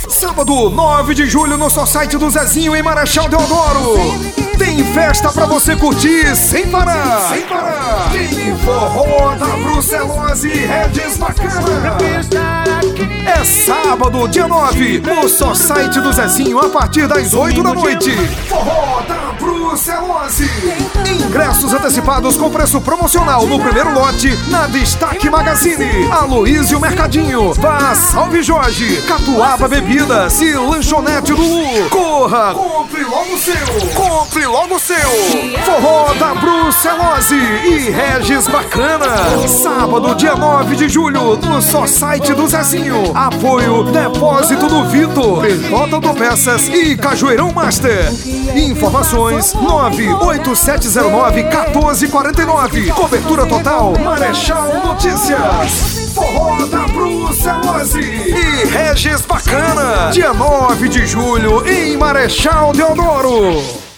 Sábado, 9 de julho, no Society do Zezinho, em Marechal Deodoro. Tem festa pra você curtir sem parar. Sem parar. Tem forró da Brucelose e Regis Bacana. É sábado, dia 9, no Society do Zezinho, a partir das 8 da noite. Forró da Brucelose. Ingressos antecipados com preço promocional no primeiro lote na Destaque Magazine, Aloysio Mercadinho, Vá Salve Jorge, Catuaba Bebidas e Lanchonete do Lu. Corra, compre logo o seu. Compre logo o seu. Forró da Brucelose e Regis Bacana. Sábado, dia 9 de julho, no Society do Zezinho. Apoio Depósito do Vitor, PJ Autopeças e Cajueirão Master. Informações 98709-1449. Cobertura total Marechal Notícias. Forró da Brucelose e Regis Bacana. Dia 9 de julho em Marechal Deodoro.